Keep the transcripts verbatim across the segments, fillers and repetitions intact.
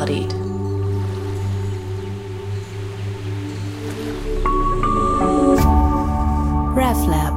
Embodied. RefLab.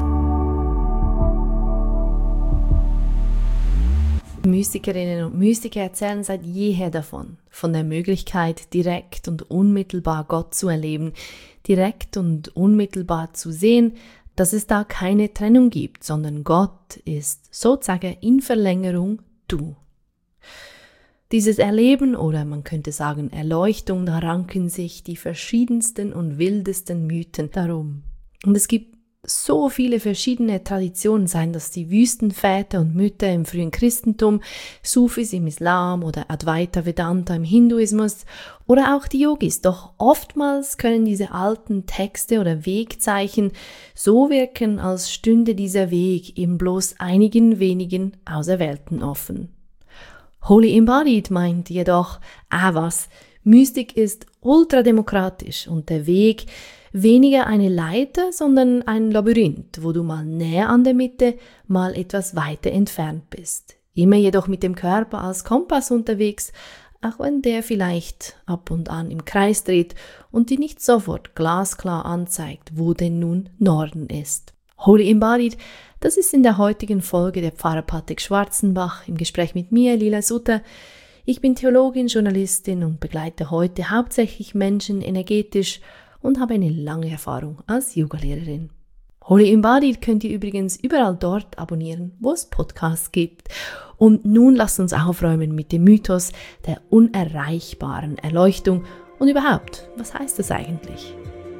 Mystikerinnen und Mystiker erzählen seit jeher davon, von der Möglichkeit, direkt und unmittelbar Gott zu erleben, direkt und unmittelbar zu sehen, dass es da keine Trennung gibt, sondern Gott ist sozusagen in Verlängerung du. Dieses Erleben oder man könnte sagen Erleuchtung, da ranken sich die verschiedensten und wildesten Mythen darum. Und es gibt so viele verschiedene Traditionen, seien das die Wüstenväter und Mütter im frühen Christentum, Sufis im Islam oder Advaita Vedanta im Hinduismus oder auch die Yogis. Doch oftmals können diese alten Texte oder Wegzeichen so wirken, als stünde dieser Weg eben bloß einigen wenigen Auserwählten offen. Holy Embodied meint jedoch, ah was, Mystik ist ultrademokratisch und der Weg weniger eine Leiter, sondern ein Labyrinth, wo du mal näher an der Mitte, mal etwas weiter entfernt bist. Immer jedoch mit dem Körper als Kompass unterwegs, auch wenn der vielleicht ab und an im Kreis dreht und dir nicht sofort glasklar anzeigt, wo denn nun Norden ist. Holy Embodied, das ist in der heutigen Folge der Pfarrer Patrick Schwarzenbach im Gespräch mit mir, Lila Sutter. Ich bin Theologin, Journalistin und begleite heute hauptsächlich Menschen energetisch und habe eine lange Erfahrung als Yogalehrerin. Holy Embodied könnt ihr übrigens überall dort abonnieren, wo es Podcasts gibt. Und nun lasst uns aufräumen mit dem Mythos der unerreichbaren Erleuchtung und überhaupt, was heißt das eigentlich?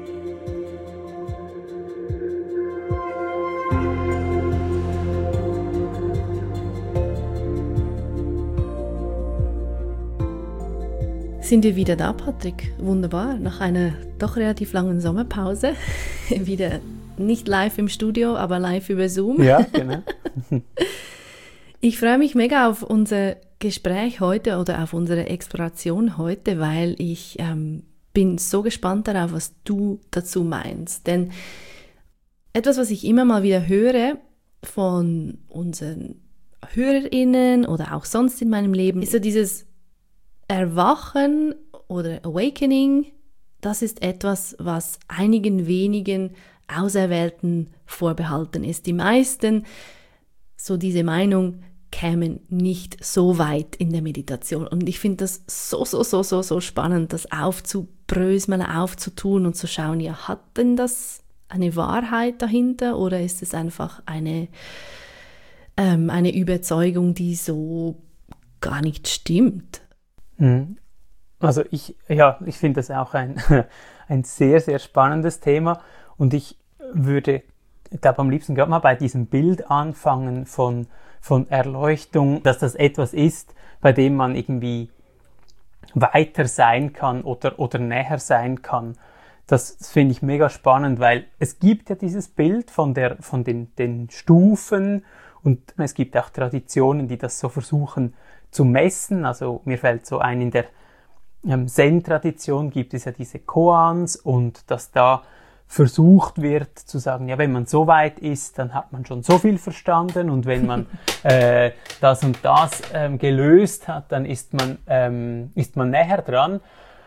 Sind wir wieder da, Patrick? Wunderbar. Nach einer doch relativ langen Sommerpause. Wieder nicht live im Studio, aber live über Zoom. Ja, genau. Ich freue mich mega auf unser Gespräch heute oder auf unsere Exploration heute, weil ich ähm, bin so gespannt darauf, was du dazu meinst. Denn etwas, was ich immer mal wieder höre von unseren HörerInnen oder auch sonst in meinem Leben, ist so dieses Erwachen oder Awakening, das ist etwas, was einigen wenigen Auserwählten vorbehalten ist. Die meisten, so diese Meinung, kämen nicht so weit in der Meditation. Und ich finde das so, so, so, so, so spannend, das aufzubröseln, aufzutun und zu schauen, ja, hat denn das eine Wahrheit dahinter oder ist es einfach eine, ähm, eine Überzeugung, die so gar nicht stimmt? Also ich, ja, ich finde das auch ein, ein sehr, sehr spannendes Thema und ich würde, ich glaube am liebsten gerade mal bei diesem Bild anfangen von, von Erleuchtung, dass das etwas ist, bei dem man irgendwie weiter sein kann oder, oder näher sein kann. Das, das finde ich mega spannend, weil es gibt ja dieses Bild von, der, von den, den Stufen und es gibt auch Traditionen, die das so versuchen zu messen. Also mir fällt so ein, in der ähm, Zen-Tradition gibt es ja diese Koans und dass da versucht wird zu sagen, ja, wenn man so weit ist, dann hat man schon so viel verstanden und wenn man äh, das und das ähm, gelöst hat, dann ist man, ähm, ist man näher dran.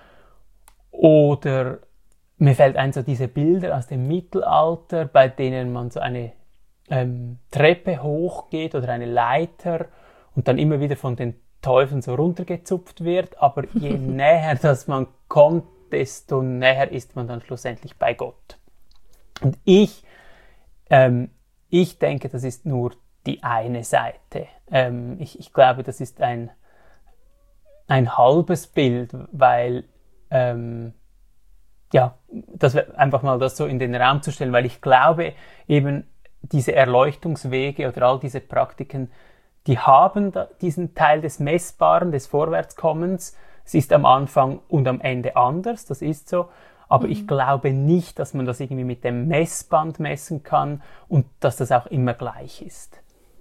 Oder mir fällt ein, so diese Bilder aus dem Mittelalter, bei denen man so eine ähm, Treppe hochgeht oder eine Leiter und dann immer wieder von den Teufeln so runtergezupft wird, aber je näher dass man kommt, desto näher ist man dann schlussendlich bei Gott. Und ich, ähm, ich denke, das ist nur die eine Seite. Ähm, ich, ich glaube, das ist ein, ein halbes Bild, weil, ähm, ja, das einfach mal das so in den Raum zu stellen, weil ich glaube, eben diese Erleuchtungswege oder all diese Praktiken, die haben diesen Teil des Messbaren, des Vorwärtskommens. Es ist am Anfang und am Ende anders, das ist so. Aber mhm. ich glaube nicht, dass man das irgendwie mit dem Messband messen kann und dass das auch immer gleich ist.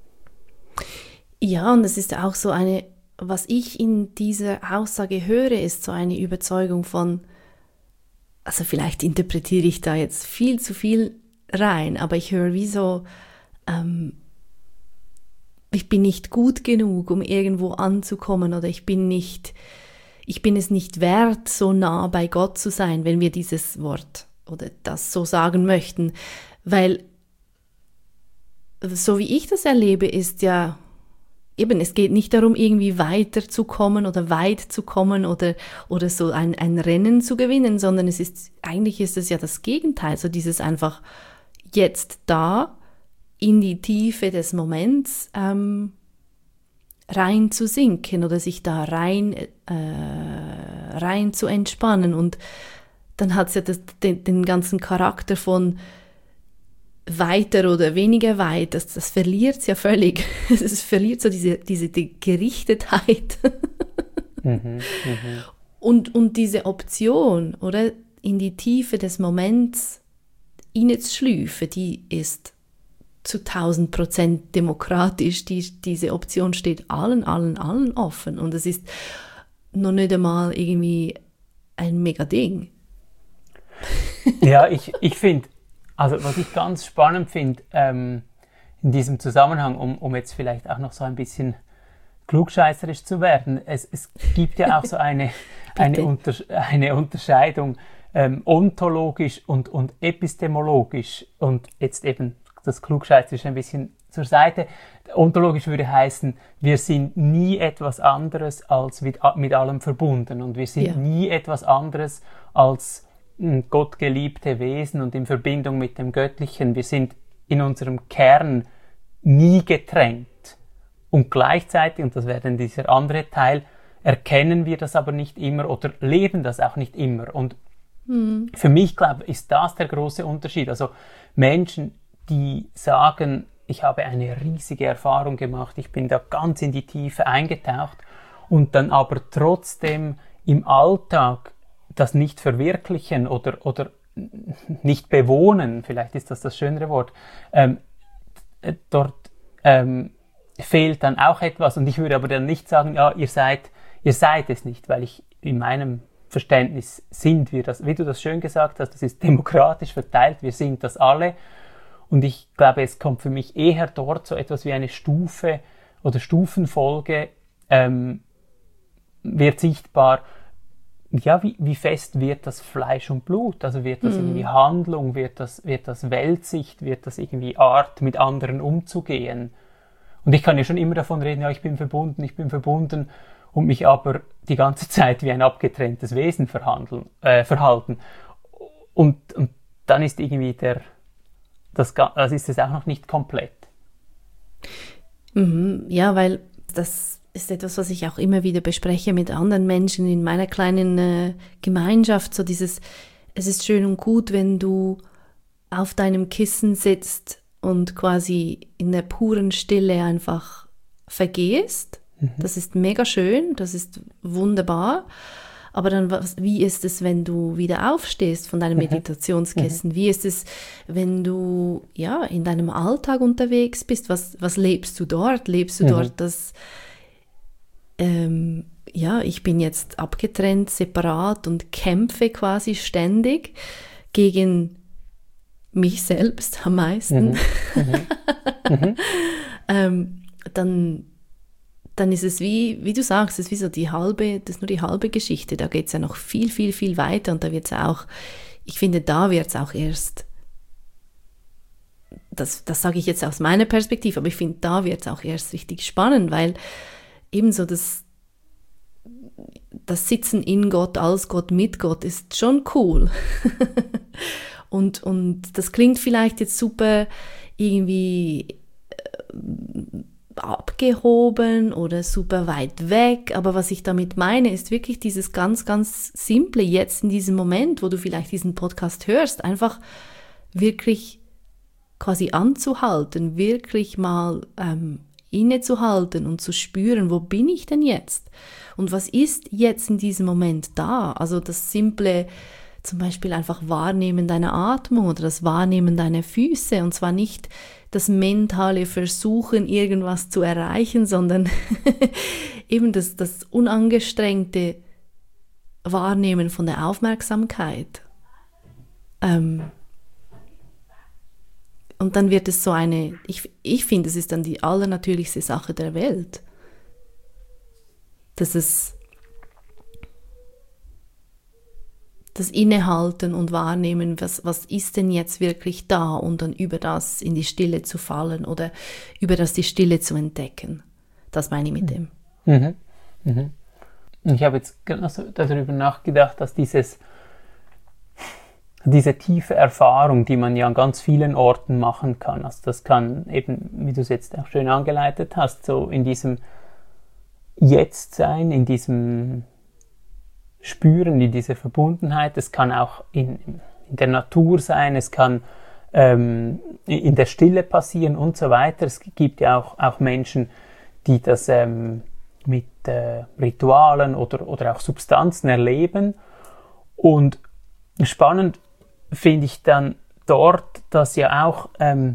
Ja, und es ist auch so eine, was ich in dieser Aussage höre, ist so eine Überzeugung von, also vielleicht interpretiere ich da jetzt viel zu viel rein, aber ich höre wie so, ähm, ich bin nicht gut genug, um irgendwo anzukommen oder ich bin nicht, ich bin es nicht wert, so nah bei Gott zu sein, wenn wir dieses Wort oder das so sagen möchten, weil so wie ich das erlebe, ist ja eben, es geht nicht darum, irgendwie weiterzukommen oder weit zu kommen oder, oder so ein, ein Rennen zu gewinnen, sondern es ist, eigentlich ist es ja das Gegenteil, so dieses einfach jetzt da in die Tiefe des Moments ähm, rein zu sinken oder sich da rein, äh, rein zu entspannen. Und dann hat es ja das, den, den ganzen Charakter von weiter oder weniger weit, das, das verliert es ja völlig. Es verliert so diese, diese die Gerichtetheit. mhm, mh. und, und diese Option, oder, in die Tiefe des Moments hineinzuschlüpfen, die ist zu tausend Prozent demokratisch. Die, diese Option steht allen, allen, allen offen. Und es ist noch nicht einmal irgendwie ein mega Ding. Ja, ich, ich finde, also was ich ganz spannend finde ähm, in diesem Zusammenhang, um, um jetzt vielleicht auch noch so ein bisschen klugscheißerisch zu werden, es, es gibt ja auch so eine, eine, Unters- eine Unterscheidung ähm, ontologisch und, und epistemologisch und jetzt eben das klugscheißerisch ein bisschen zur Seite. Ontologisch würde heißen, wir sind nie etwas anderes als mit, mit allem verbunden und wir sind ja. nie etwas anderes als gottgeliebte Wesen und in Verbindung mit dem Göttlichen. Wir sind in unserem Kern nie getrennt. Und gleichzeitig, und das wäre dann dieser andere Teil, erkennen wir das aber nicht immer oder leben das auch nicht immer. Und mhm. für mich, glaube ich, ist das der große Unterschied. Also Menschen, die sagen, ich habe eine riesige Erfahrung gemacht, ich bin da ganz in die Tiefe eingetaucht und dann aber trotzdem im Alltag das nicht verwirklichen oder, oder nicht bewohnen, vielleicht ist das das schönere Wort, ähm, dort ähm, fehlt dann auch etwas. Und ich würde aber dann nicht sagen, ja, ihr seid, ihr seid es nicht, weil ich in meinem Verständnis sind wir das, wie du das schön gesagt hast, das ist demokratisch verteilt, wir sind das alle. Und ich glaube, es kommt für mich eher dort so etwas wie eine Stufe oder Stufenfolge ähm, wird sichtbar. Ja, wie, wie fest wird das Fleisch und Blut? Also wird das mm. irgendwie Handlung, wird das, wird das Weltsicht, wird das irgendwie Art, mit anderen umzugehen? Und ich kann ja schon immer davon reden, ja, ich bin verbunden, ich bin verbunden und mich aber die ganze Zeit wie ein abgetrenntes Wesen verhandeln, äh, verhalten. Und, und dann ist irgendwie der, das, das ist es auch noch nicht komplett. Mhm, ja, weil das ist etwas, was ich auch immer wieder bespreche mit anderen Menschen in meiner kleinen äh, Gemeinschaft. So dieses, es ist schön und gut, wenn du auf deinem Kissen sitzt und quasi in der puren Stille einfach vergehst. Mhm. Das ist mega schön, das ist wunderbar. Aber dann, was, wie ist es, wenn du wieder aufstehst von deinem Meditationskissen? Mhm. Wie ist es, wenn du ja in deinem Alltag unterwegs bist? Was, was lebst du dort? Lebst du mhm. dort das Ähm, ja, ich bin jetzt abgetrennt, separat und kämpfe quasi ständig gegen mich selbst am meisten, mhm. Mhm. mhm. ähm, dann, dann ist es wie, wie du sagst, es ist wie so die halbe, das ist nur die halbe Geschichte, da geht es ja noch viel, viel, viel weiter und da wird es auch, ich finde, da wird es auch erst, das, das sage ich jetzt aus meiner Perspektive, aber ich finde, da wird es auch erst richtig spannend, weil ebenso das, das Sitzen in Gott, als Gott, mit Gott ist schon cool. und, und das klingt vielleicht jetzt super irgendwie abgehoben oder super weit weg, aber was ich damit meine, ist wirklich dieses ganz, ganz Simple jetzt in diesem Moment, wo du vielleicht diesen Podcast hörst, einfach wirklich quasi anzuhalten, wirklich mal ähm, innezuhalten und zu spüren, wo bin ich denn jetzt? Und was ist jetzt in diesem Moment da? Also das simple, zum Beispiel einfach Wahrnehmen deiner Atmung oder das Wahrnehmen deiner Füße und zwar nicht das mentale Versuchen, irgendwas zu erreichen, sondern eben das, das unangestrengte Wahrnehmen von der Aufmerksamkeit. Ähm, Und dann wird es so eine, ich, ich finde, es ist dann die allernatürlichste Sache der Welt. Dass es, das Innehalten und Wahrnehmen, was, was ist denn jetzt wirklich da und dann über das in die Stille zu fallen oder über das die Stille zu entdecken. Das meine ich mit dem. Mhm. Mhm. Ich habe jetzt genauso darüber nachgedacht, dass dieses, diese tiefe Erfahrung, die man ja an ganz vielen Orten machen kann, also das kann eben, wie du es jetzt auch schön angeleitet hast, so in diesem Jetzt-Sein, in diesem Spüren, in dieser Verbundenheit, es kann auch in, in der Natur sein, es kann ähm, in der Stille passieren und so weiter. Es gibt ja auch, auch Menschen, die das ähm, mit äh, Ritualen oder, oder auch Substanzen erleben. Und spannend finde ich dann dort, dass ja auch, ähm,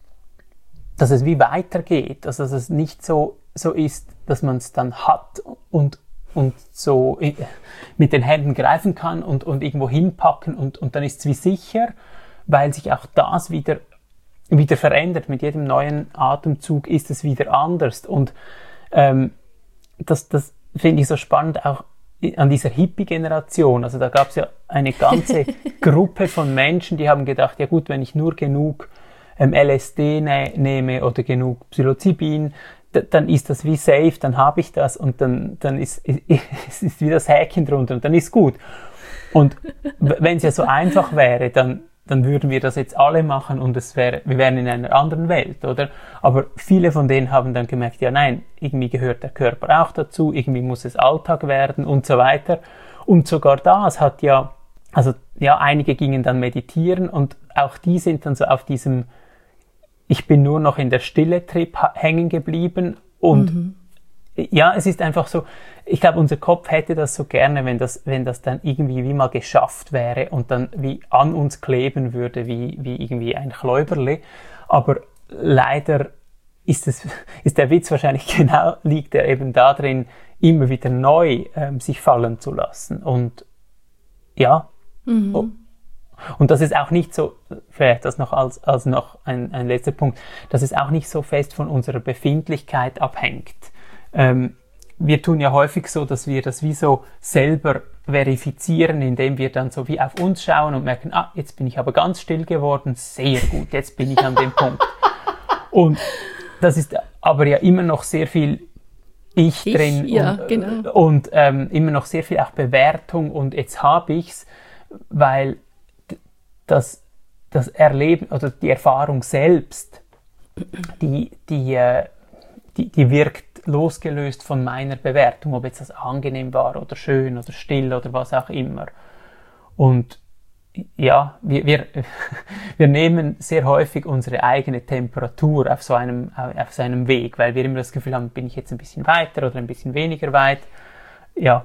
dass es wie weitergeht, also dass es nicht so, so ist, dass man es dann hat und, und so mit den Händen greifen kann und, und irgendwo hinpacken und, und dann ist es wie sicher, weil sich auch das wieder, wieder verändert. Mit jedem neuen Atemzug ist es wieder anders. Und ähm, das, das finde ich so spannend auch an dieser Hippie-Generation. Also da gab es ja eine ganze Gruppe von Menschen, die haben gedacht, ja gut, wenn ich nur genug ähm, L S D ne- nehme oder genug Psilocybin, d- dann ist das wie safe, dann habe ich das und dann, dann ist, ist, ist wie das Häkchen drunter und dann ist gut. Und wenn es ja so einfach wäre, dann dann würden wir das jetzt alle machen und es wäre, wir wären in einer anderen Welt, oder? Aber viele von denen haben dann gemerkt, ja nein, irgendwie gehört der Körper auch dazu, irgendwie muss es Alltag werden und so weiter. Und sogar das hat ja, also ja, einige gingen dann meditieren und auch die sind dann so auf diesem, ich bin nur noch in der Stille-Trip hängen geblieben und mhm. Ja, es ist einfach so, ich glaube, unser Kopf hätte das so gerne, wenn das, wenn das dann irgendwie wie mal geschafft wäre und dann wie an uns kleben würde, wie, wie irgendwie ein Kläuberle. Aber leider ist es, ist der Witz wahrscheinlich genau, liegt er eben da drin, immer wieder neu ähm, sich fallen zu lassen. Und ja, mhm. oh, und das ist auch nicht so, vielleicht das noch als, als noch ein, ein letzter Punkt, dass es auch nicht so fest von unserer Befindlichkeit abhängt. Ähm, wir tun ja häufig so, dass wir das wie so selber verifizieren, indem wir dann so wie auf uns schauen und merken, ah, jetzt bin ich aber ganz still geworden, sehr gut, jetzt bin ich an dem Punkt. Und das ist aber ja immer noch sehr viel Ich, ich drin ja, und, genau. und ähm, immer noch sehr viel auch Bewertung und jetzt habe ich's, weil das, das Erleben oder die Erfahrung selbst, die, die, äh, die, die wirkt losgelöst von meiner Bewertung, ob jetzt das angenehm war oder schön oder still oder was auch immer. Und ja, wir, wir, wir nehmen sehr häufig unsere eigene Temperatur auf so einem, auf so einem Weg, weil wir immer das Gefühl haben, bin ich jetzt ein bisschen weiter oder ein bisschen weniger weit. Ja.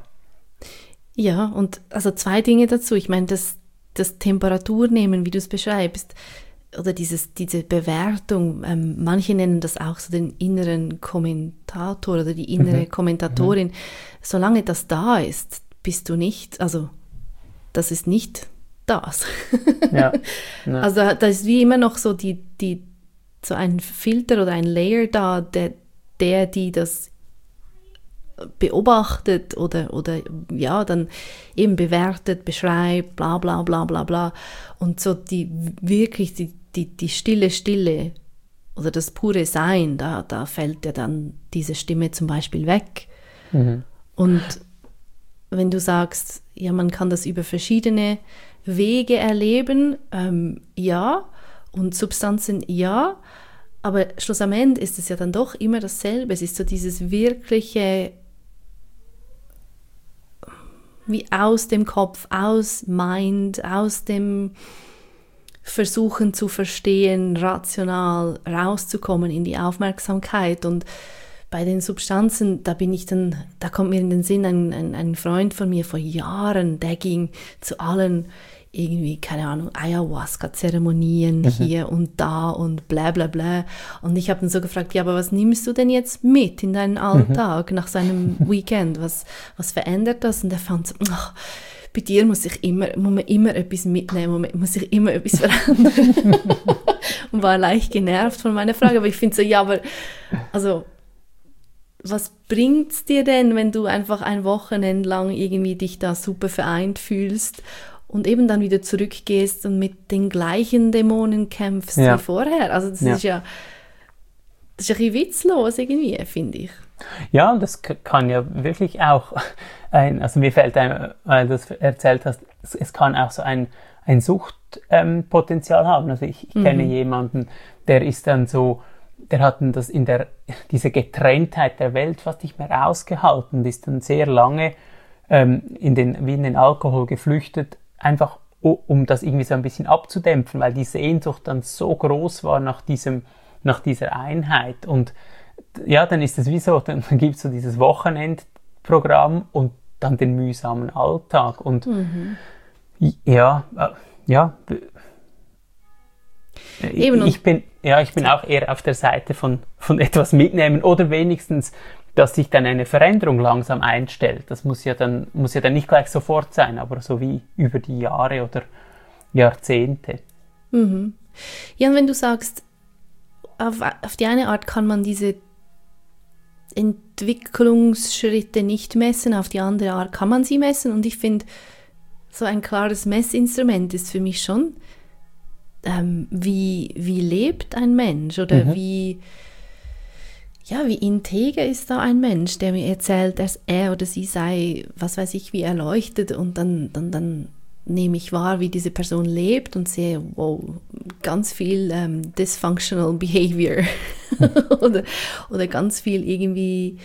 Ja, und also zwei Dinge dazu. Ich meine, das, das Temperaturnehmen, wie du es beschreibst, oder dieses, diese Bewertung, ähm, manche nennen das auch so den inneren Kommentator oder die innere mhm. Kommentatorin. Mhm. Solange das da ist, bist du nicht, also das ist nicht das. Ja. Ja. Also da ist wie immer noch so die, die, so ein Filter oder ein Layer da, der, der die das beobachtet oder, oder ja, dann eben bewertet, beschreibt, bla bla bla bla bla. Und so die wirklich die, die, die stille Stille oder das pure Sein, da, da fällt ja dann diese Stimme zum Beispiel weg. Mhm. Und wenn du sagst, ja, man kann das über verschiedene Wege erleben, ähm, ja, und Substanzen, ja, aber schlussendlich ist es ja dann doch immer dasselbe. Es ist so dieses wirkliche, wie aus dem Kopf, aus Mind, aus dem Versuchen zu verstehen, rational rauszukommen in die Aufmerksamkeit. Und bei den Substanzen, da bin ich dann, da kommt mir in den Sinn, ein, ein, ein Freund von mir vor Jahren, der ging zu allen irgendwie, keine Ahnung, Ayahuasca-Zeremonien mhm. hier und da und bla bla bla. Und ich habe dann so gefragt, ja, aber was nimmst du denn jetzt mit in deinen Alltag mhm. nach seinem Weekend? Was, was verändert das? Und er fand so, ach, bei dir muss ich immer, muss man immer etwas mitnehmen, muss sich immer etwas verändern. Und war leicht genervt von meiner Frage. Aber ich finde so, ja, aber, also, was bringt's dir denn, wenn du einfach ein Wochenende lang irgendwie dich da super vereint fühlst und eben dann wieder zurückgehst und mit den gleichen Dämonen kämpfst Ja. wie vorher. Also das Ja. ist ja das ist ein bisschen witzlos irgendwie, finde ich. Ja, und das k- kann ja wirklich auch ein, also mir fällt ein, weil du das erzählt hast, es, es kann auch so ein, ein Suchtpotenzial ähm, Potenzial haben. Also ich, ich kenne Mhm. jemanden, der ist dann so, der hat dann das in der, diese Getrenntheit der Welt fast nicht mehr ausgehalten und ist dann sehr lange ähm, in den, wie in den Alkohol geflüchtet, einfach o- um das irgendwie so ein bisschen abzudämpfen, weil die Sehnsucht dann so groß war nach diesem, nach dieser Einheit. Und ja, dann ist es wie so, dann gibt es so dieses Wochenendprogramm und dann den mühsamen Alltag. Und Mhm. ja, äh, ja, Eben, und- ich bin, ja, ich bin auch eher auf der Seite von, von etwas mitnehmen oder wenigstens, dass sich dann eine Veränderung langsam einstellt. Das muss ja dann, muss ja dann nicht gleich sofort sein, aber so wie über die Jahre oder Jahrzehnte. Mhm. Ja, und wenn du sagst, auf, auf die eine Art kann man diese Entwicklungsschritte nicht messen, auf die andere Art kann man sie messen. Und ich finde, so ein klares Messinstrument ist für mich schon, ähm, wie, wie lebt ein Mensch oder Mhm. wie, ja, wie integer ist da ein Mensch, der mir erzählt, dass er oder sie sei, was weiß ich, wie erleuchtet und dann, dann, dann nehme ich wahr, wie diese Person lebt und sehe, wow, ganz viel ähm, dysfunctional behavior oder, oder ganz viel irgendwie,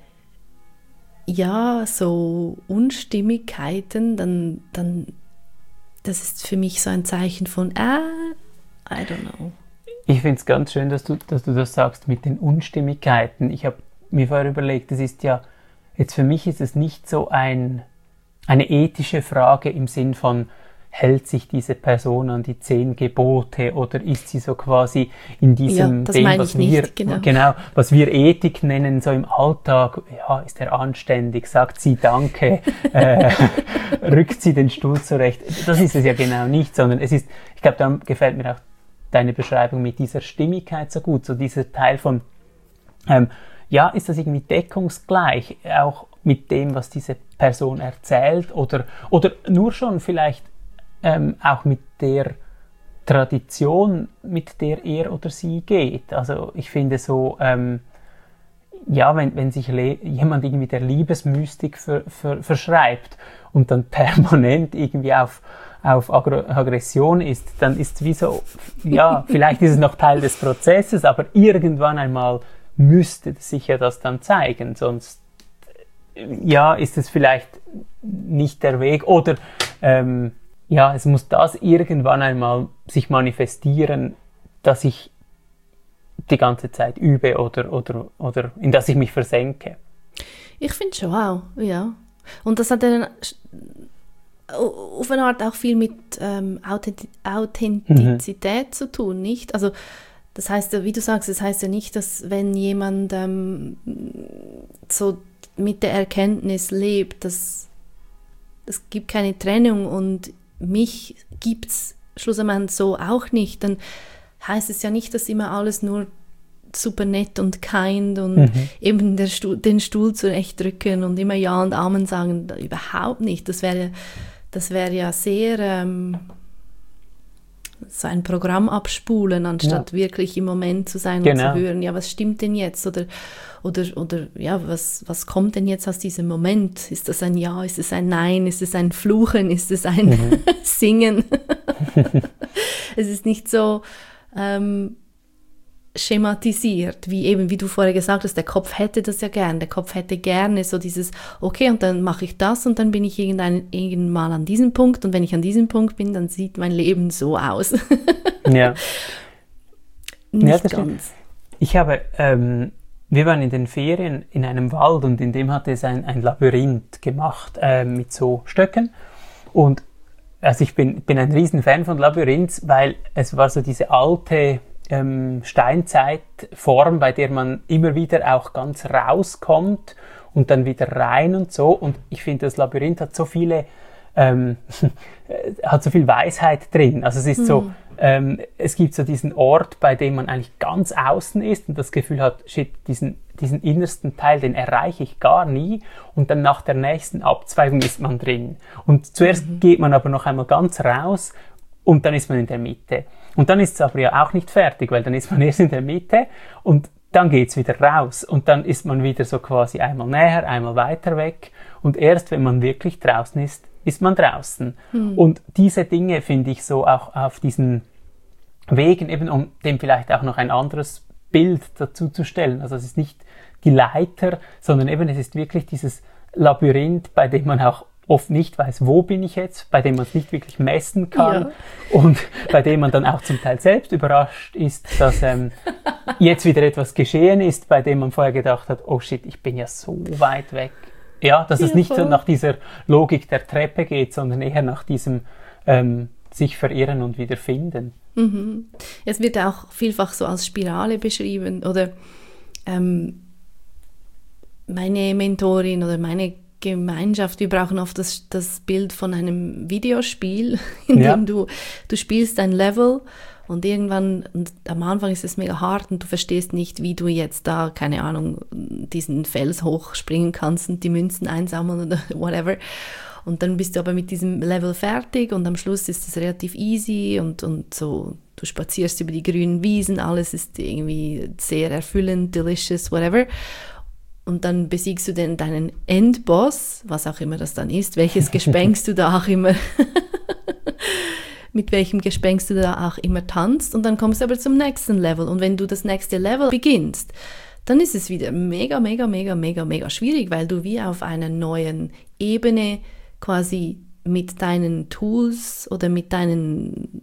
ja, so Unstimmigkeiten, dann, dann, das ist für mich so ein Zeichen von, ah, I don't know. Ich finde es ganz schön, dass du, dass du das sagst mit den Unstimmigkeiten. Ich habe mir vorher überlegt, es ist ja, jetzt für mich ist es nicht so ein, eine ethische Frage im Sinn von, hält sich diese Person an die zehn Gebote oder ist sie so quasi in diesem, Ja, das dem, meine was ich nicht, wir, genau. genau, was wir Ethik nennen, so im Alltag, ja, ist er anständig, sagt sie Danke, äh, rückt sie den Stuhl zurecht. Das ist es ja genau nicht, sondern es ist, ich glaube, darum gefällt mir auch deine Beschreibung mit dieser Stimmigkeit so gut, so dieser Teil von, ähm, ja, ist das irgendwie deckungsgleich, auch mit dem, was diese Person erzählt oder, oder nur schon vielleicht ähm, auch mit der Tradition, mit der er oder sie geht. Also ich finde so, ähm, ja, wenn, wenn sich le- jemand irgendwie der Liebesmystik ver, ver, verschreibt und dann permanent irgendwie auf, auf Agro- Aggression ist, dann ist es wie so, ja, vielleicht ist es noch Teil des Prozesses, aber irgendwann einmal müsste sich ja das dann zeigen, sonst ja, ist es vielleicht nicht der Weg oder ähm, ja, es muss das irgendwann einmal sich manifestieren, dass ich die ganze Zeit übe oder, oder, oder in das ich mich versenke. Ich finde schon auch, ja. Und das hat dann auf eine Art auch viel mit ähm, Authentiz- Authentizität mhm. zu tun, nicht? Also das heißt, wie du sagst, das heißt ja nicht, dass wenn jemand ähm, so mit der Erkenntnis lebt, dass es gibt keine Trennung und mich gibt es schlussendlich so auch nicht, dann heißt es ja nicht, dass immer alles nur super nett und kind und mhm. eben der Stuhl, den Stuhl zurechtdrücken und immer Ja und Amen sagen, überhaupt nicht. Das wäre, das wäre ja sehr ähm, so ein Programm abspulen, anstatt ja. wirklich im Moment zu sein genau. und zu hören, ja, was stimmt denn jetzt? Oder, oder, oder ja, was, was kommt denn jetzt aus diesem Moment? Ist das ein Ja, ist es ein Nein, ist es ein Fluchen, ist es ein mhm. Singen? Es ist nicht so ähm, schematisiert, wie eben, wie du vorher gesagt hast, der Kopf hätte das ja gern, der Kopf hätte gerne so dieses, okay, und dann mache ich das und dann bin ich irgendein, irgendwann mal an diesem Punkt und wenn ich an diesem Punkt bin, dann sieht mein Leben so aus. Ja. Nicht ja, das ganz. Stimmt. Ich habe, ähm, wir waren in den Ferien in einem Wald und in dem hatte es ein, ein Labyrinth gemacht äh, mit so Stöcken und also ich bin, bin ein riesen Fan von Labyrinths, weil es war so diese alte ähm, Steinzeitform, bei der man immer wieder auch ganz rauskommt und dann wieder rein und so. Und ich finde, das Labyrinth hat so viele, ähm, hat so viel Weisheit drin. Also es ist mhm. so, ähm, es gibt so diesen Ort, bei dem man eigentlich ganz außen ist und das Gefühl hat, shit, diesen, diesen innersten Teil, den erreiche ich gar nie. Und dann nach der nächsten Abzweigung ist man drin. Und zuerst mhm. geht man aber noch einmal ganz raus und dann ist man in der Mitte. Und dann ist es aber ja auch nicht fertig, weil dann ist man erst in der Mitte und dann geht's wieder raus. Und dann ist man wieder so quasi einmal näher, einmal weiter weg. Und erst wenn man wirklich draußen ist, ist man draußen. Mhm. Und diese Dinge finde ich so auch auf diesen Wegen, eben um dem vielleicht auch noch ein anderes Bild dazu zu stellen. Also es ist nicht die Leiter, sondern eben es ist wirklich dieses Labyrinth, bei dem man auch oft nicht weiß, wo bin ich jetzt, bei dem man es nicht wirklich messen kann ja. und bei dem man dann auch zum Teil selbst überrascht ist, dass ähm, jetzt wieder etwas geschehen ist, bei dem man vorher gedacht hat, oh shit, ich bin ja so weit weg. Ja, dass ja, es nicht voll. so nach dieser Logik der Treppe geht, sondern eher nach diesem ähm, sich verirren und wieder finden. Mhm. Es wird auch vielfach so als Spirale beschrieben oder ähm, meine Mentorin oder meine Gemeinschaft, wir brauchen oft das, das Bild von einem Videospiel, in dem ja. du, du spielst ein Level und irgendwann, und am Anfang ist es mega hart und du verstehst nicht, wie du jetzt da, keine Ahnung, diesen Fels hochspringen kannst und die Münzen einsammeln oder whatever. Und dann bist du aber mit diesem Level fertig und am Schluss ist es relativ easy und, und so, du spazierst über die grünen Wiesen, alles ist irgendwie sehr erfüllend, delicious, whatever. Und dann besiegst du den, deinen Endboss, was auch immer das dann ist, welches Gespenst du da auch immer, mit welchem Gespenst du da auch immer tanzt. Und dann kommst du aber zum nächsten Level. Und wenn du das nächste Level beginnst, dann ist es wieder mega, mega, mega, mega, mega schwierig, weil du wie auf einer neuen Ebene quasi mit deinen Tools oder mit deinen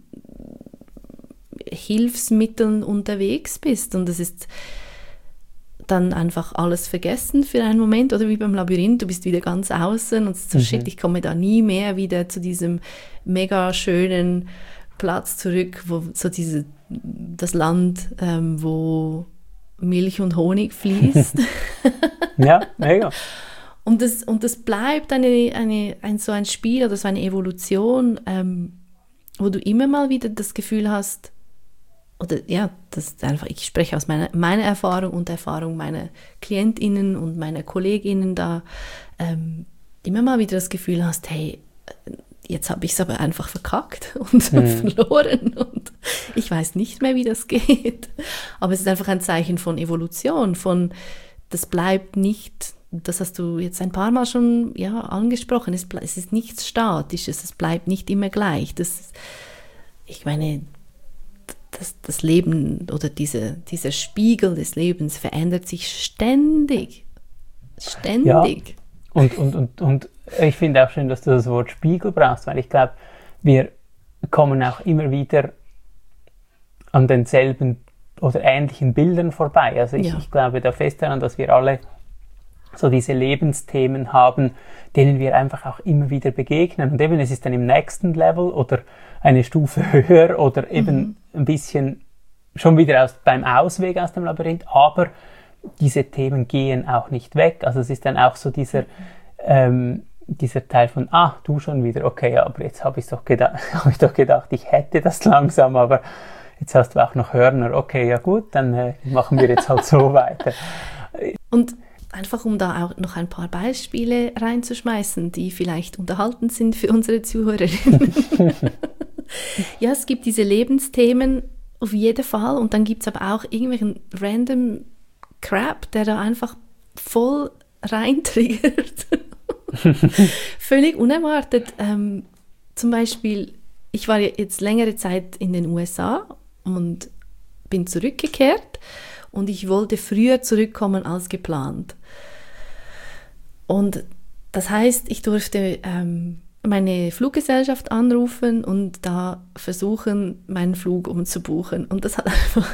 Hilfsmitteln unterwegs bist. Und das ist dann einfach alles vergessen für einen Moment oder wie beim Labyrinth, du bist wieder ganz außen und so, mhm. shit, ich komme da nie mehr wieder zu diesem mega schönen Platz zurück, wo so diese, das Land, ähm, wo Milch und Honig fließt. Ja, mega. Und das, und das bleibt eine, eine, ein, so ein Spiel oder so eine Evolution, ähm, wo du immer mal wieder das Gefühl hast, oder ja, das ist einfach, ich spreche aus meiner, meiner Erfahrung und der Erfahrung meiner KlientInnen und meiner KollegInnen da, ähm, immer mal wieder das Gefühl hast, hey, jetzt habe ich es aber einfach verkackt und mhm. verloren und ich weiß nicht mehr, wie das geht. Aber es ist einfach ein Zeichen von Evolution, von, das bleibt nicht, das hast du jetzt ein paar Mal schon ja, angesprochen, es, es ist nichts Statisches, es bleibt nicht immer gleich. Das, ich meine, Das, das Leben oder diese, dieser Spiegel des Lebens verändert sich ständig. Ständig. Ja. Und, und, und, und ich finde auch schön, dass du das Wort Spiegel brauchst, weil ich glaube, wir kommen auch immer wieder an denselben oder ähnlichen Bildern vorbei. Also ich, ja. ich glaube da fest daran, dass wir alle so diese Lebensthemen haben, denen wir einfach auch immer wieder begegnen. Und eben, es ist dann im nächsten Level oder eine Stufe höher oder eben mhm. ein bisschen schon wieder aus, beim Ausweg aus dem Labyrinth, aber diese Themen gehen auch nicht weg. Also es ist dann auch so dieser, ähm, dieser Teil von, ah, du schon wieder, okay, ja, aber jetzt habe ich doch gedacht, habe ich doch gedacht, ich hätte das langsam, aber jetzt hast du auch noch Hörner, okay, ja gut, dann äh, machen wir jetzt halt so weiter. Und einfach um da auch noch ein paar Beispiele reinzuschmeißen, die vielleicht unterhaltend sind für unsere Zuhörerinnen. Ja, es gibt diese Lebensthemen auf jeden Fall und dann gibt es aber auch irgendwelchen random Crap, der da einfach voll reintriggert. Völlig unerwartet. Ähm, zum Beispiel, ich war jetzt längere Zeit in den U S A und bin zurückgekehrt und ich wollte früher zurückkommen als geplant. Und das heißt, ich durfte ähm, meine Fluggesellschaft anrufen und da versuchen, meinen Flug umzubuchen. Und das hat einfach,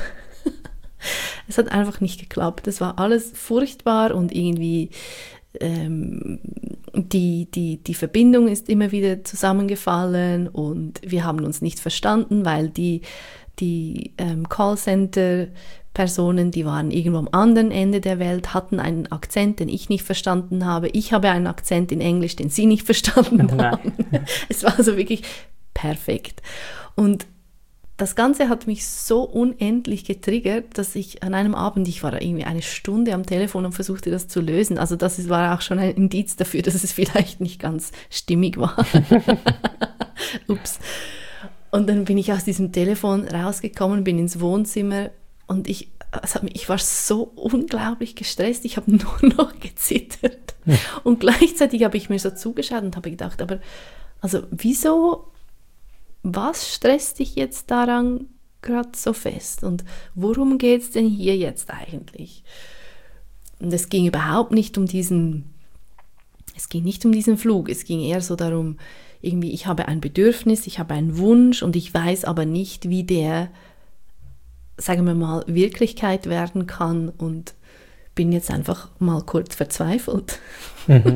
es hat einfach nicht geklappt. Das war alles furchtbar und irgendwie ähm, die, die, die Verbindung ist immer wieder zusammengefallen und wir haben uns nicht verstanden, weil die, die ähm, Callcenter Personen, die waren irgendwo am anderen Ende der Welt, hatten einen Akzent, den ich nicht verstanden habe. Ich habe einen Akzent in Englisch, den sie nicht verstanden oh haben. Es war also wirklich perfekt. Und das Ganze hat mich so unendlich getriggert, dass ich an einem Abend, ich war da irgendwie eine Stunde am Telefon und versuchte das zu lösen. Also das ist, war auch schon ein Indiz dafür, dass es vielleicht nicht ganz stimmig war. Ups. Und dann bin ich aus diesem Telefon rausgekommen, bin ins Wohnzimmer und ich, also ich war so unglaublich gestresst. Ich habe nur noch gezittert. Ja. Und gleichzeitig habe ich mir so zugeschaut und habe gedacht, aber also wieso... Was stresst dich jetzt daran gerade so fest? Und worum geht es denn hier jetzt eigentlich? Und es ging überhaupt nicht um diesen, es ging nicht um diesen Flug, es ging eher so darum, irgendwie, ich habe ein Bedürfnis, ich habe einen Wunsch und ich weiß aber nicht, wie der, sagen wir mal, Wirklichkeit werden kann und bin jetzt einfach mal kurz verzweifelt. Mhm.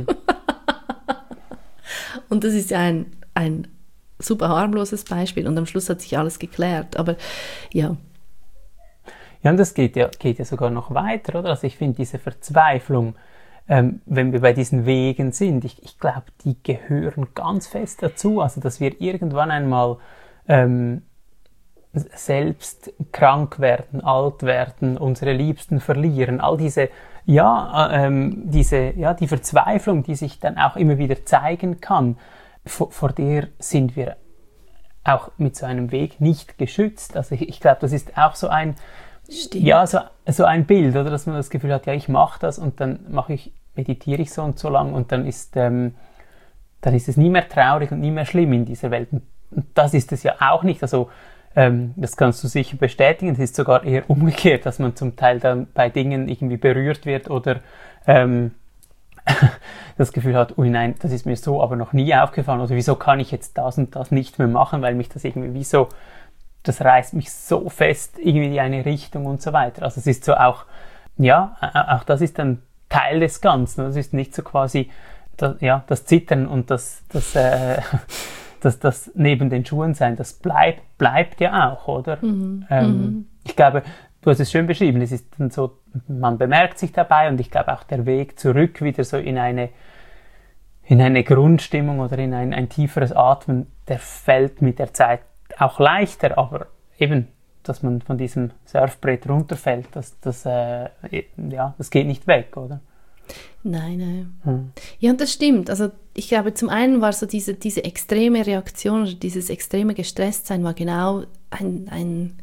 Und das ist ja ein, ein super harmloses Beispiel und am Schluss hat sich alles geklärt, aber ja. Ja, und das geht ja, geht ja sogar noch weiter, oder? Also ich finde diese Verzweiflung, ähm, wenn wir bei diesen Wegen sind, ich, ich glaube, die gehören ganz fest dazu, also dass wir irgendwann einmal ähm, selbst krank werden, alt werden, unsere Liebsten verlieren, all diese, ja, ähm, diese, ja, die Verzweiflung, die sich dann auch immer wieder zeigen kann, Vor, vor der sind wir auch mit so einem Weg nicht geschützt. Also ich, ich glaube, das ist auch so ein, ja, so, so ein Bild, oder, dass man das Gefühl hat, ja, ich mache das und dann mache ich, meditiere ich so und so lang und dann ist, ähm, dann ist es nie mehr traurig und nie mehr schlimm in dieser Welt. Und das ist es ja auch nicht. Also ähm, das kannst du sicher bestätigen. Es ist sogar eher umgekehrt, dass man zum Teil dann bei Dingen irgendwie berührt wird oder ähm, das Gefühl hat, ui nein, das ist mir so aber noch nie aufgefallen, oder wieso kann ich jetzt das und das nicht mehr machen, weil mich das irgendwie wie so, das reißt mich so fest irgendwie in eine Richtung und so weiter. Also es ist so auch, ja, auch das ist ein Teil des Ganzen. Das ist nicht so quasi, das, ja, das Zittern und das, das, äh, das, das neben den Schuhen sein, das bleibt, bleibt ja auch, oder? Mhm. Ähm, mhm. Ich glaube, du hast es schön beschrieben, es ist dann so, man bemerkt sich dabei und ich glaube auch der Weg zurück wieder so in eine, in eine Grundstimmung oder in ein, ein tieferes Atmen, der fällt mit der Zeit auch leichter, aber eben, dass man von diesem Surfbrett runterfällt, das, das, äh, ja, das geht nicht weg, oder? Nein, nein. Hm. Ja, und das stimmt. Also ich glaube, zum einen war so diese, diese extreme Reaktion oder dieses extreme Gestresstsein war genau ein, ein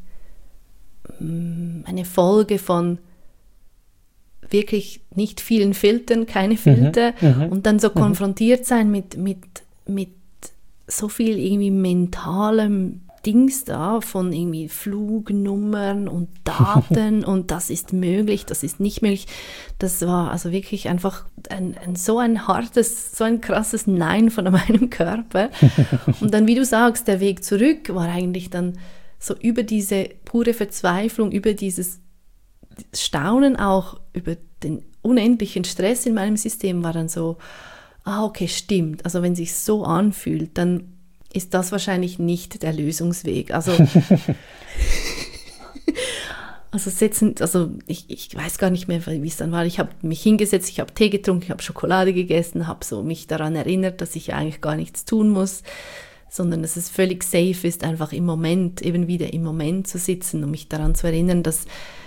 eine Folge von wirklich nicht vielen Filtern, keine Filter mhm, und dann so mhm. konfrontiert sein mit, mit, mit so viel irgendwie mentalem Dings da von irgendwie Flugnummern und Daten und das ist möglich, das ist nicht möglich. Das war also wirklich einfach ein, ein, so ein hartes, so ein krasses Nein von meinem Körper. Und dann, wie du sagst, der Weg zurück war eigentlich dann so über diese pure Verzweiflung, über dieses Staunen auch, über den unendlichen Stress in meinem System war dann so, ah, okay, stimmt. Also wenn es sich so anfühlt, dann ist das wahrscheinlich nicht der Lösungsweg. Also, also, setzen, also ich, ich weiß gar nicht mehr, wie es dann war. Ich habe mich hingesetzt, ich habe Tee getrunken, ich habe Schokolade gegessen, habe so mich daran erinnert, dass ich eigentlich gar nichts tun muss, sondern dass es völlig safe ist, einfach im Moment, eben wieder im Moment zu sitzen und mich daran zu erinnern, dass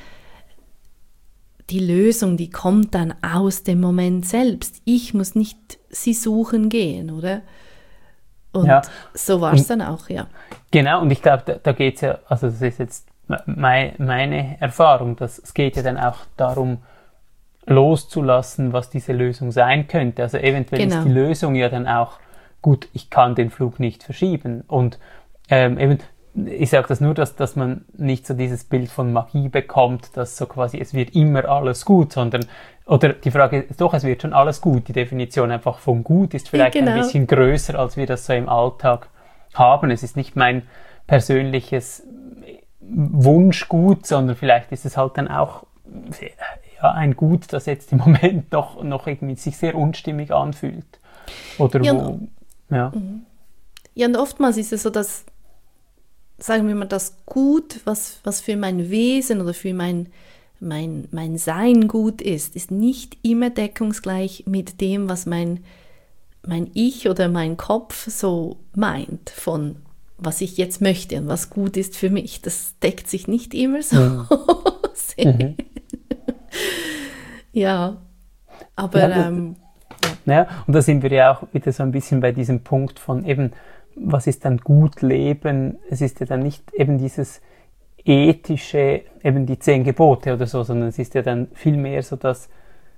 die Lösung, die kommt dann aus dem Moment selbst. Ich muss nicht sie suchen gehen, oder? Und ja. so war es dann auch, ja. Genau, und ich glaube, da, da geht es ja, also das ist jetzt mein, meine Erfahrung, dass es geht ja dann auch darum, loszulassen, was diese Lösung sein könnte. Also eventuell genau. ist die Lösung ja dann auch, gut, ich kann den Flug nicht verschieben. Und ähm, eben, ich sage das nur, dass, dass man nicht so dieses Bild von Magie bekommt, dass so quasi, es wird immer alles gut, sondern, oder die Frage ist doch, es wird schon alles gut. Die Definition einfach von gut ist vielleicht genau. ein bisschen größer, als wir das so im Alltag haben. Es ist nicht mein persönliches Wunschgut, sondern vielleicht ist es halt dann auch ja, ein Gut, das jetzt im Moment doch noch irgendwie sich sehr unstimmig anfühlt. Oder ja, wo... Ja. ja, und oftmals ist es so, dass, sagen wir mal, das Gut, was, was für mein Wesen oder für mein, mein, mein Sein gut ist, ist nicht immer deckungsgleich mit dem, was mein, mein Ich oder mein Kopf so meint von was ich jetzt möchte und was gut ist für mich. Das deckt sich nicht immer so Mhm. sehr. Mhm. Ja, aber Ja, das- ähm, Ja, und da sind wir ja auch wieder so ein bisschen bei diesem Punkt von eben, was ist dann gut Leben? Es ist ja dann nicht eben dieses ethische, eben die zehn Gebote oder so, sondern es ist ja dann viel mehr so, dass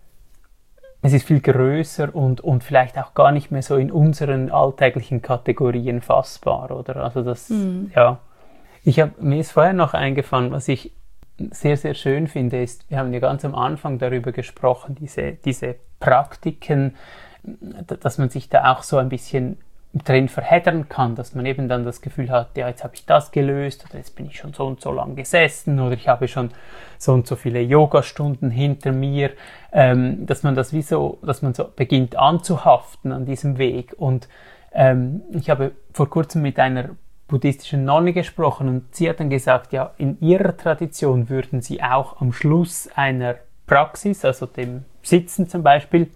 es ist viel größer und, und vielleicht auch gar nicht mehr so in unseren alltäglichen Kategorien fassbar, oder? Also das, Mhm. ja. Ich habe, mir ist vorher noch eingefallen, was ich sehr, sehr schön finde, ist, wir haben ja ganz am Anfang darüber gesprochen, diese, diese Praktiken, d- dass man sich da auch so ein bisschen drin verheddern kann, dass man eben dann das Gefühl hat, ja, jetzt habe ich das gelöst oder jetzt bin ich schon so und so lang gesessen oder ich habe schon so und so viele Yogastunden hinter mir, ähm, dass man das wie so, dass man so beginnt anzuhaften an diesem Weg. Und ähm, ich habe vor kurzem mit einer buddhistischen Nonne gesprochen und sie hat dann gesagt, ja, in ihrer Tradition würden sie auch am Schluss einer Praxis, also dem Sitzen zum Beispiel,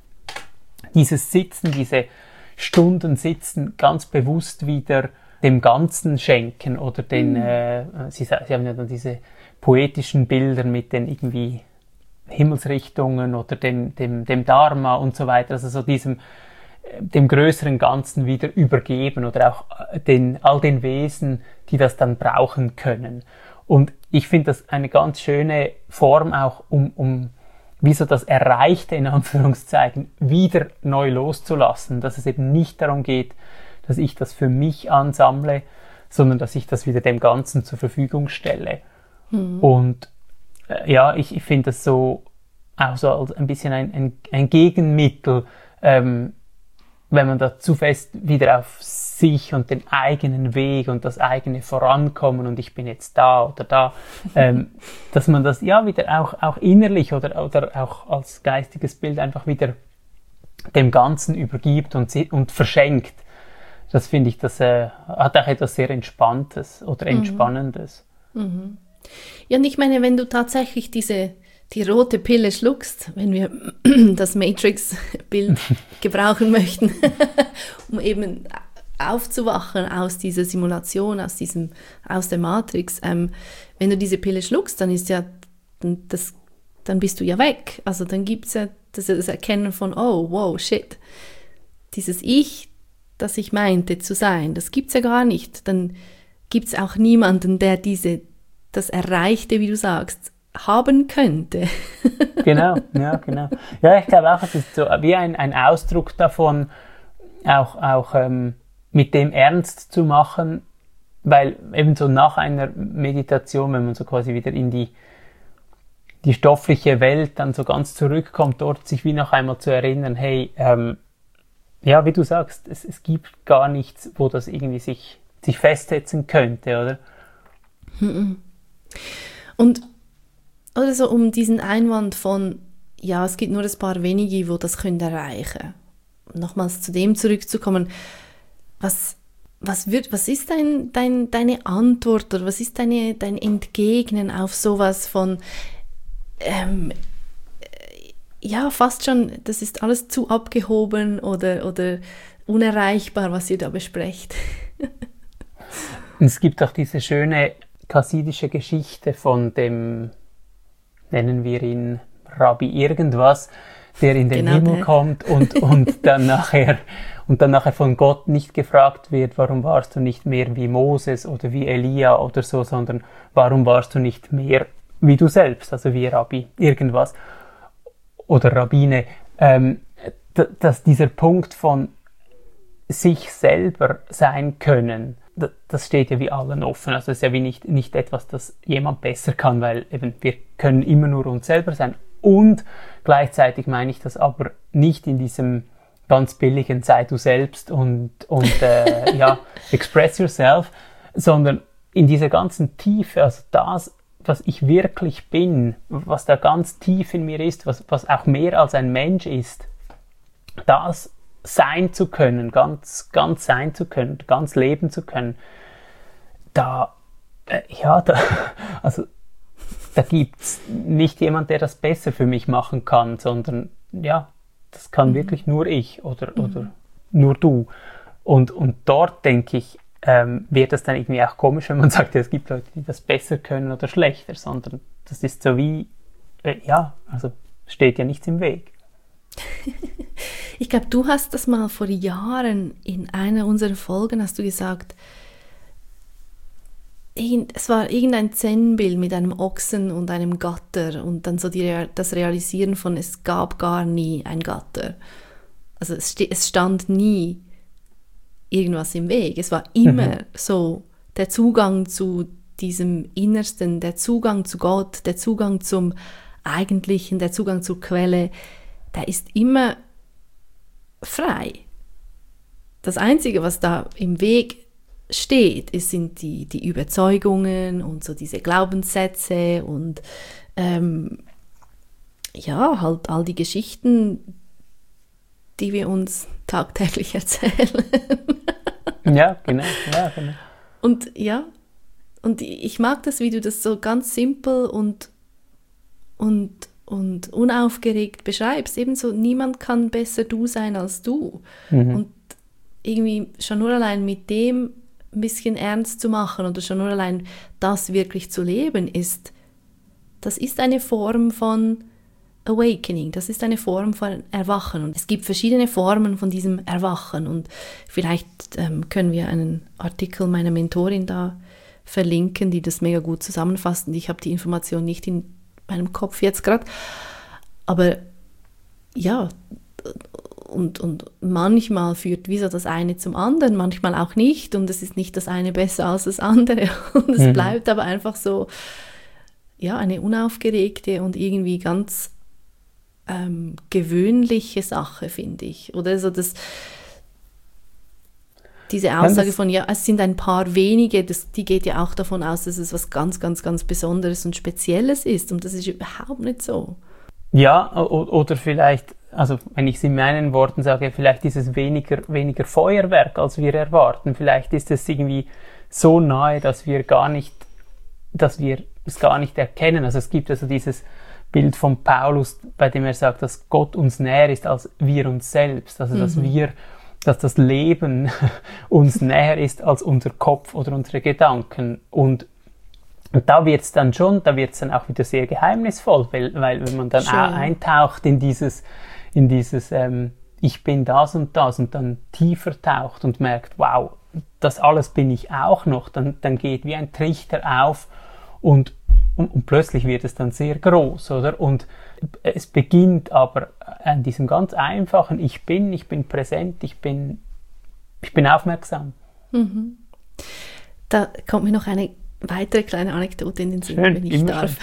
dieses Sitzen, diese Stunden Sitzen ganz bewusst wieder dem Ganzen schenken oder den, Mhm. äh, sie, sa- sie haben ja dann diese poetischen Bilder mit den irgendwie Himmelsrichtungen oder dem, dem, dem Dharma und so weiter, also so diesem dem größeren Ganzen wieder übergeben oder auch den, all den Wesen, die das dann brauchen können. Und ich finde das eine ganz schöne Form auch, um, um wie so das Erreichte in Anführungszeichen wieder neu loszulassen, dass es eben nicht darum geht, dass ich das für mich ansammle, sondern dass ich das wieder dem Ganzen zur Verfügung stelle. Mhm. Und äh, ja, ich, ich finde das so auch so als ein bisschen ein, ein, ein Gegenmittel, ähm, wenn man da zu fest wieder auf sich und den eigenen Weg und das eigene Vorankommen und ich bin jetzt da oder da, ähm, dass man das ja wieder auch, auch innerlich oder, oder auch als geistiges Bild einfach wieder dem Ganzen übergibt und, si- und verschenkt. Das finde ich, das äh, hat auch etwas sehr Entspanntes oder Entspannendes. Mhm. Ja, und ich meine, wenn du tatsächlich diese, die rote Pille schluckst, wenn wir das Matrix-Bild gebrauchen möchten, um eben aufzuwachen aus dieser Simulation, aus diesem, aus der Matrix, ähm, wenn du diese Pille schluckst, dann ist ja, dann, das, dann bist du ja weg. Also dann gibt es ja das, das Erkennen von, oh, wow, shit, dieses Ich, das ich meinte zu sein, das gibt es ja gar nicht. Dann gibt es auch niemanden, der diese, das Erreichte, wie du sagst, haben könnte. Genau, ja, genau. Ja, ich glaube auch, es ist so wie ein, ein Ausdruck davon, auch, auch ähm, mit dem ernst zu machen, weil eben so nach einer Meditation, wenn man so quasi wieder in die, die stoffliche Welt dann so ganz zurückkommt, dort sich wie noch einmal zu erinnern, hey, ähm, ja, wie du sagst, es, es gibt gar nichts, wo das irgendwie sich, sich festsetzen könnte, oder? Und oder so um diesen Einwand von, ja, es gibt nur ein paar wenige, wo das können erreichen. Nochmals zu dem zurückzukommen, was, was, wird, was ist dein, dein, deine Antwort oder was ist deine, dein Entgegnen auf sowas von, ähm, ja, fast schon, das ist alles zu abgehoben oder, oder unerreichbar, was ihr da besprecht. Und es gibt auch diese schöne chassidische Geschichte von dem, nennen wir ihn Rabbi irgendwas, der in den Genau Himmel der. kommt und, und dann nachher und dann nachher von Gott nicht gefragt wird, warum warst du nicht mehr wie Moses oder wie Elia oder so, sondern warum warst du nicht mehr wie du selbst, also wie Rabbi irgendwas oder Rabbine, ähm, d- dass dieser Punkt von sich selber sein können, d- das steht ja wie allen offen. Also es ist ja wie nicht, nicht etwas, das jemand besser kann, weil eben wir können immer nur uns selber sein. Und gleichzeitig meine ich das aber nicht in diesem ganz billigen sei du selbst und, und äh, ja, express yourself, sondern in dieser ganzen Tiefe, also das, was ich wirklich bin, was da ganz tief in mir ist, was, was auch mehr als ein Mensch ist, das sein zu können, ganz, ganz sein zu können, ganz leben zu können, da, äh, ja, da, also, da gibt's nicht jemand, der das besser für mich machen kann, sondern, ja, das kann mhm. wirklich nur ich oder, mhm. oder nur du. Und, und dort, denke ich, ähm, wird das dann irgendwie auch komisch, wenn man sagt, ja, es gibt Leute, die das besser können oder schlechter, sondern das ist so wie, äh, ja, also steht ja nichts im Weg. Ich glaube, du hast das mal vor Jahren in einer unserer Folgen, hast du gesagt, es war irgendein Zen-Bild mit einem Ochsen und einem Gatter und dann so die, das Realisieren von, es gab gar nie ein Gatter. Also es, st- es stand nie irgendwas im Weg. Es war immer mhm. so der Zugang zu diesem Innersten, der Zugang zu Gott, der Zugang zum Eigentlichen, der Zugang zur Quelle, der ist immer frei. Das Einzige, was da im Weg steht, ist, sind die, die Überzeugungen und so diese Glaubenssätze und ähm, ja, halt all die Geschichten, die wir uns tagtäglich erzählen. Ja, genau, ja, genau. Und ja, und ich mag das, wie du das so ganz simpel und, und, und unaufgeregt beschreibst. Ebenso, niemand kann besser du sein als du. Mhm. Und irgendwie schon nur allein mit dem ein bisschen ernst zu machen oder schon nur allein das wirklich zu leben, ist, das ist eine Form von Awakening, das ist eine Form von Erwachen. Und es gibt verschiedene Formen von diesem Erwachen. Und vielleicht ähm, können wir einen Artikel meiner Mentorin da verlinken, die das mega gut zusammenfasst. Und ich habe die Information nicht in meinem Kopf jetzt gerade. Aber ja, und, und manchmal führt wie so das eine zum anderen, manchmal auch nicht. Und es ist nicht das eine besser als das andere. Und es mhm. bleibt aber einfach so, ja, eine unaufgeregte und irgendwie ganz ähm, gewöhnliche Sache, finde ich. Oder so das, diese Aussage ja, von, ja, es sind ein paar wenige, das, die geht ja auch davon aus, dass es was ganz, ganz, ganz Besonderes und Spezielles ist. Und das ist überhaupt nicht so. Ja, oder vielleicht, also wenn ich es in meinen Worten sage, vielleicht ist es weniger, weniger Feuerwerk, als wir erwarten. Vielleicht ist es irgendwie so nahe, dass wir gar nicht, dass wir es gar nicht erkennen. Also es gibt also dieses Bild von Paulus, bei dem er sagt, dass Gott uns näher ist als wir uns selbst. Also dass mhm. wir, dass das Leben uns näher ist als unser Kopf oder unsere Gedanken. Und Und da wird's dann schon, da wird's dann auch wieder sehr geheimnisvoll, weil, weil wenn man dann Schön. auch eintaucht in dieses, in dieses, ähm, ich bin das und das und dann tiefer taucht und merkt, wow, das alles bin ich auch noch, dann, dann geht wie ein Trichter auf und, und, und plötzlich wird es dann sehr groß, oder? Und es beginnt aber an diesem ganz einfachen, ich bin, ich bin präsent, ich bin, ich bin aufmerksam. Mhm. Da kommt mir noch eine weitere kleine Anekdote in den Sinn, schön, wenn ich darf.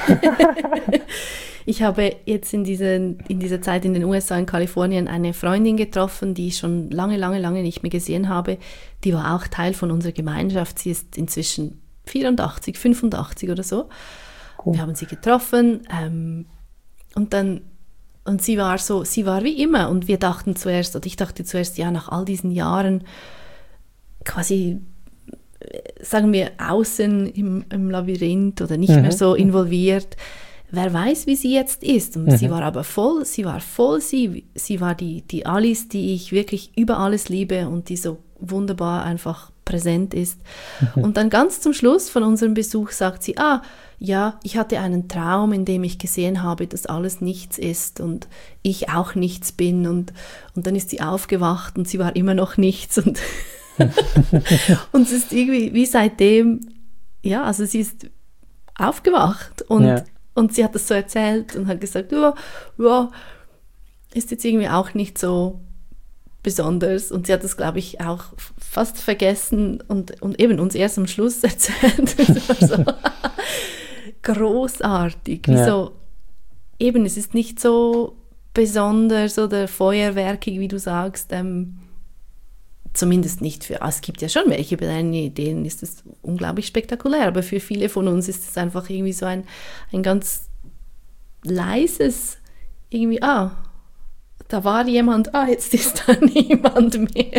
Ich habe jetzt in, diesen, in dieser Zeit in den U S A, in Kalifornien, eine Freundin getroffen, die ich schon lange, lange, lange nicht mehr gesehen habe. Die war auch Teil von unserer Gemeinschaft. Sie ist inzwischen vierundachtzig, fünfundachtzig oder so. Cool. Wir haben sie getroffen ähm, und dann und sie war so, sie war wie immer und wir dachten zuerst, und ich dachte zuerst, ja, nach all diesen Jahren quasi, sagen wir, außen im, im Labyrinth oder nicht mhm. mehr so involviert. Wer weiß, wie sie jetzt ist. Und mhm. sie war aber voll, sie war voll sie. Sie war die, die Alice, die ich wirklich über alles liebe und die so wunderbar einfach präsent ist. Mhm. Und dann ganz zum Schluss von unserem Besuch sagt sie, ah, ja, ich hatte einen Traum, in dem ich gesehen habe, dass alles nichts ist und ich auch nichts bin. Und, und dann ist sie aufgewacht und sie war immer noch nichts. Und und es ist irgendwie wie seitdem, ja, also sie ist aufgewacht und, ja. und sie hat das so erzählt und hat gesagt, ja, ja, ist jetzt irgendwie auch nicht so besonders. Und sie hat das, glaube ich, auch fast vergessen und, und eben uns erst am Schluss erzählt. Das war so großartig. Wie ja. so, eben, es ist nicht so besonders oder feuerwerkig, wie du sagst, ähm, zumindest nicht für, es gibt ja schon welche, bei denen ist es unglaublich spektakulär, aber für viele von uns ist es einfach irgendwie so ein, ein ganz leises, irgendwie, ah, da war jemand, ah, jetzt ist da niemand mehr.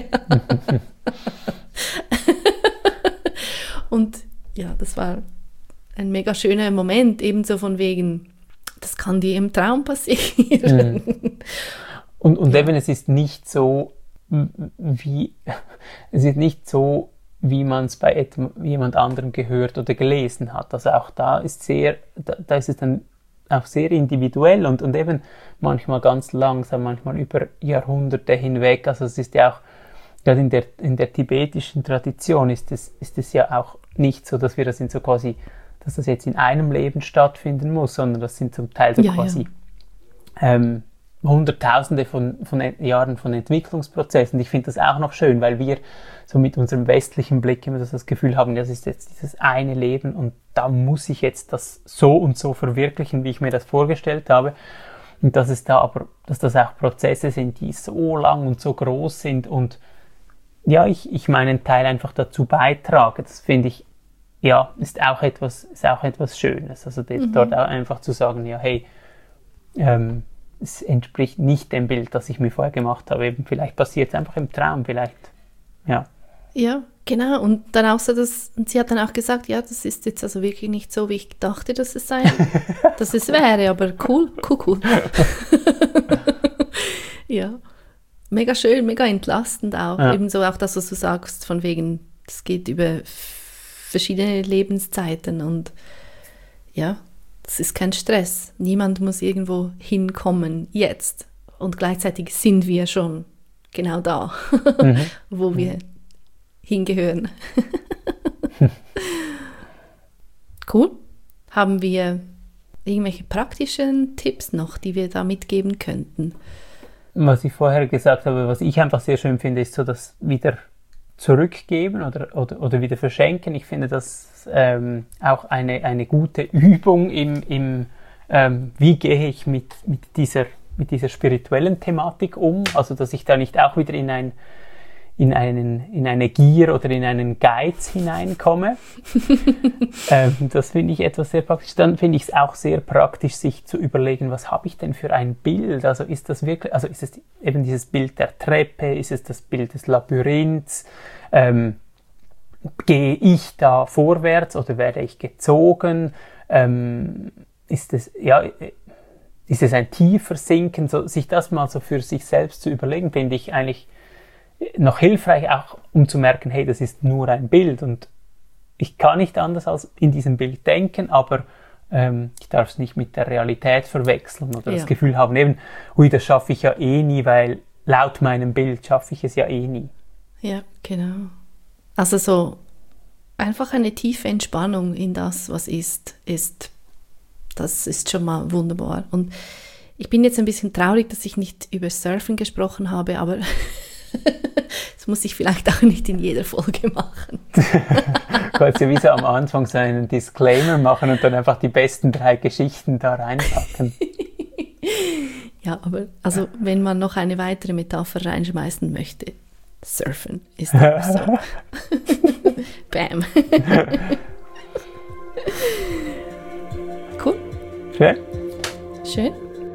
Und ja, das war ein mega schöner Moment, ebenso von wegen, das kann dir im Traum passieren. Mhm. Und, und ja. eben, es ist nicht so, wie, es ist nicht so, wie man es bei etwa jemand anderem gehört oder gelesen hat. Also auch da ist sehr, da, da ist es dann auch sehr individuell und, und eben manchmal ganz langsam, manchmal über Jahrhunderte hinweg. Also es ist ja auch, gerade in der, in der tibetischen Tradition ist es, ist es ja auch nicht so, dass wir das in so quasi, dass das jetzt in einem Leben stattfinden muss, sondern das sind zum Teil so ja, quasi ja. Ähm, Hunderttausende von, von Jahren von Entwicklungsprozessen. Ich finde das auch noch schön, weil wir so mit unserem westlichen Blick immer das Gefühl haben, das ist jetzt dieses eine Leben und da muss ich jetzt das so und so verwirklichen, wie ich mir das vorgestellt habe. Und dass es da aber, dass das auch Prozesse sind, die so lang und so groß sind und ja, ich, ich meinen Teil einfach dazu beitrage. Das finde ich, ja, ist auch etwas, ist auch etwas Schönes. Also mhm. dort auch einfach zu sagen, ja, hey, ähm, es entspricht nicht dem Bild, das ich mir vorher gemacht habe. Eben, vielleicht passiert es einfach im Traum, vielleicht, ja. Ja, genau. Und dann auch so, dass, und sie hat dann auch gesagt, ja, das ist jetzt also wirklich nicht so, wie ich dachte, dass es sei, dass es wäre, aber cool, cool, cool. Ja, mega schön, mega entlastend auch. Ja. Ebenso auch das, was du sagst, von wegen, es geht über verschiedene Lebenszeiten und ja, es ist kein Stress. Niemand muss irgendwo hinkommen, jetzt. Und gleichzeitig sind wir schon genau da, mhm. wo wir mhm. hingehören. Cool. Haben wir irgendwelche praktischen Tipps noch, die wir da mitgeben könnten? Was ich vorher gesagt habe, was ich einfach sehr schön finde, ist so das wieder zurückgeben oder, oder, oder wieder verschenken. Ich finde das ähm, auch eine, eine gute Übung im, im ähm, wie gehe ich mit, mit, dieser, mit dieser spirituellen Thematik um. Also dass ich da nicht auch wieder in, ein, in, einen, in eine Gier oder in einen Geiz hineinkomme. ähm, das finde ich etwas sehr praktisch. Dann finde ich es auch sehr praktisch, sich zu überlegen, was habe ich denn für ein Bild? Also ist das wirklich, also ist es eben dieses Bild der Treppe, ist es das Bild des Labyrinths? Ähm, gehe ich da vorwärts oder werde ich gezogen? Ähm, ist es, ja, ist es ein tiefer Sinken? So, sich das mal so für sich selbst zu überlegen, finde ich eigentlich noch hilfreich, auch um zu merken, hey, das ist nur ein Bild und ich kann nicht anders als in diesem Bild denken, aber ähm, ich darf es nicht mit der Realität verwechseln oder ja. das Gefühl haben, eben, ui, das schaffe ich ja eh nie, weil laut meinem Bild schaffe ich es ja eh nie. Ja, genau. Also so einfach eine tiefe Entspannung in das, was ist, ist, das ist schon mal wunderbar. Und ich bin jetzt ein bisschen traurig, dass ich nicht über Surfen gesprochen habe, aber das muss ich vielleicht auch nicht in jeder Folge machen. Du kannst ja wie so am Anfang so einen Disclaimer machen und dann einfach die besten drei Geschichten da reinpacken. Ja, aber also wenn man noch eine weitere Metapher reinschmeißen möchte, Surfen ist auch so. Bam. Cool. Schön. Schön.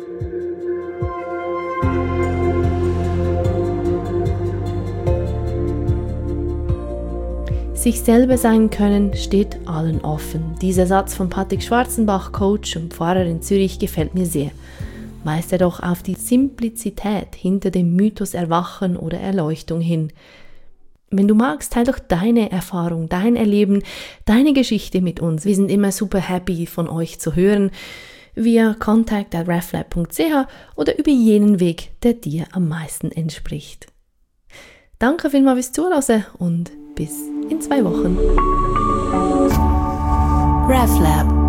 Sich selber sein können steht allen offen. Dieser Satz von Patrick Schwarzenbach, Coach und Pfarrer in Zürich, gefällt mir sehr. Weist er doch auf die Simplizität hinter dem Mythos Erwachen oder Erleuchtung hin. Wenn du magst, teil doch deine Erfahrung, dein Erleben, deine Geschichte mit uns. Wir sind immer super happy, von euch zu hören, via contact at reflab punkt c h oder über jenen Weg, der dir am meisten entspricht. Danke vielmals fürs Zuhören und bis in zwei Wochen. RefLab